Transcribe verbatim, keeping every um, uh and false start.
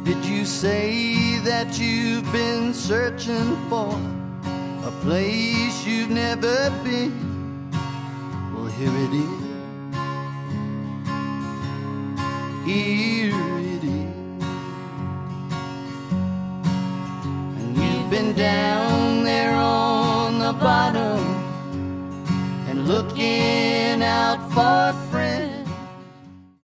Did you say that you've been searching for a place you've never been? Well, here it is. Here